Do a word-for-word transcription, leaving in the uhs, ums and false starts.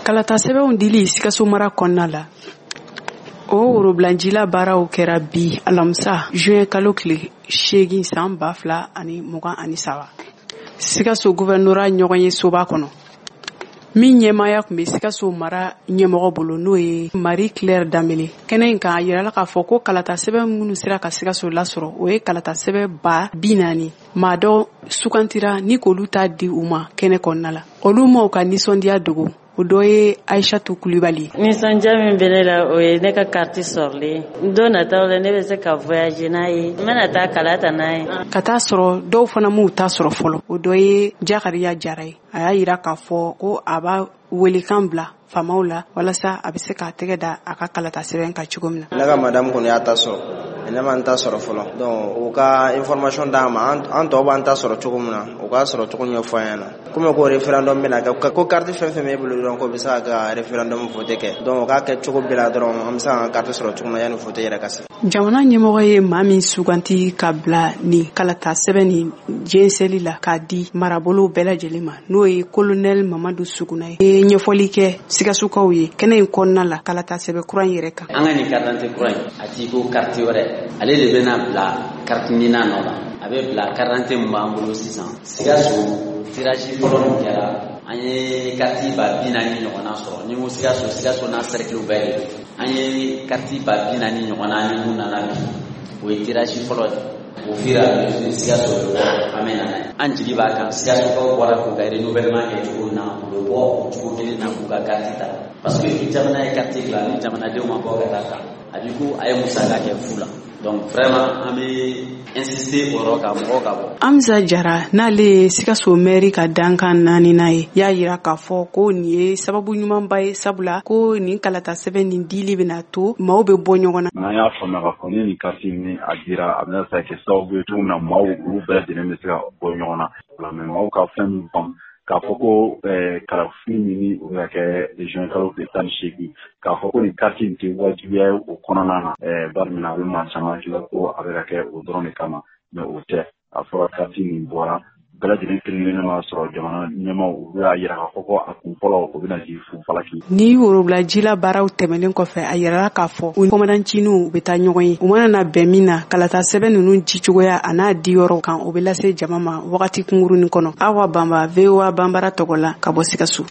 Kalata sɛbɛnw dili Sikaso mara kɔnɔna la. O woroblanjila baaraw kɛra bi alamisa juin kalo tile seegin san ba fila ani mugan ani saba. Sikaso gouvernora ɲɔgɔn ye soba kɔnɔ. Min ɲɛmaaya tun bɛ Sikaso mara ɲɛmɔgɔ bolo n'o ye Marie Claire Dambele. Kɛnɛ in kan a yirala k'a fɔ ko kalata sɛbɛn minnu sera ka Sikaso lasɔrɔ o ye kalata sɛbɛn ba bi naani. Maa dɔ sugantira ni k'olu t'a di u ma kɛnɛ kɔnɔna la. Olu m'u ka nisɔndiya dogo. O dɔ ye Aïchatou Kulibali. Nisɔndiya min bɛ ne la o ye ne ka carte sɔrɔlen. Don nataw la ne bɛ se ka voyager n'a ye. N bɛna taa kala ta n'a ye. Ka taa sɔrɔ dɔw fana m'u ta sɔrɔ fɔlɔ. O dɔ ye Jakariya Jara ye. A y'a yira k'a fɔ ko a b'a welekan bila faamaw la walasa a bɛ se k'a tɛgɛ da a ka kalata sɛbɛn kan cogo min na. Ne ka madame kɔni y'a ta sɔrɔ. Ne ma n ta sɔrɔ fɔlɔ. Donc o ka information d'a ma an tɔw b'an ta sɔrɔ cogo min na o k'a sɔrɔ cogo ɲɛfɔ an ɲɛna. Comme ko référendum bɛna kɛ ko carte fɛn fɛn b'e bolo dɔrɔn ko bɛ se ka référendum voter kɛ. Donc o k'a kɛ cogo bɛɛ la dɔrɔn an bɛ se ka carte sɔrɔ cogo min na yanni voter yɛrɛ ka se. Jamana ɲɛmɔgɔ ye maa min suganti ka bila ni kalata sɛbɛn ni jɛnsɛli la k'a di marabolo bɛɛ lajɛlen ma n'o ye colonel Mamadu Suguna ye. Ɲɛfɔli kɛ Sikasukaw ye kɛnɛ in kɔnɔna la kalata sɛbɛn kura in yɛrɛ kan. An ka nin carte d'identité kura in a t'i ko carte wɛrɛ ale de bɛna bila carte ɲinan nɔ la a bɛ bila carte d'identité min b'an bolo sisan. Sikaso tirage fɔlɔ min kɛra an ye carte ba bi naani ɲɔgɔnna sɔrɔ ni ko Sikaso Sikaso n'a cercle bɛɛ de don. An ye carte ba bi naani ɲɔgɔnna ni mun nana bi o ye tirage fɔlɔ de. O fira Sikaso bɛ bɔ an bɛ nana ye. An jigi b'a kan Sikasukaw bɔra k'u ka renouvellement kɛ cogo min na u bɛ bɔ o cogo kelen na k'u ka carte ta parce que ni jamana ye carte dilan ni jamanadenw ma bɔ ka taa ta a bɛ ko a ye musaka kɛ fu la. Donc vraiment an bɛ insister o yɔrɔ kan mɔgɔw ka bɔ. Amza Jara n'ale ye Sikaso maire ka dankan naaninan ye y'a yira k'a fɔ ko nin ye sababu ɲumanba ye sabula ko nin kalata sɛbɛn nin dili bɛna to maaw bɛ bɔ ɲɔgɔn na. N'an y'a faamuya k'a fɔ ni nin carte ni a dira a bɛna se ka kɛ sababu ye cogo min na maaw olu bɛɛ lajɛlen bɛ se ka bɔ ɲɔgɔn na mais maaw ka fɛn min faamu k'a fɔ ko kalafili ɲini o bɛ kɛ région kalo tile tan ni seegin k'a fɔ ko nin carte in tɛ wajibiya ye o kɔnɔna na bari min na a bɛ maa caman hakili ko a bɛ ka kɛ o dɔrɔn de kama mais o tɛ a fɔra carte min bɔra bɛɛ lajɛlen kelen-kelen ma sɔrɔ jamana ɲɛmaw olu y'a yira k'a fɔ ko a kun fɔlɔ o bɛna di fu falaki. Ni worobulajila baaraw tɛmɛnen kɔfɛ a yirala k'a fɔ u kɔmandancininw bɛ taa ɲɔgɔn ye u mana na bɛn min na kalata sɛbɛn ninnu ci cogoya a n'a di yɔrɔ kan o bɛ lase jama ma wagati kunkurunin kɔnɔ. Awa Banba V O A Banbara tɔgɔ la ka bɔ Sikaso.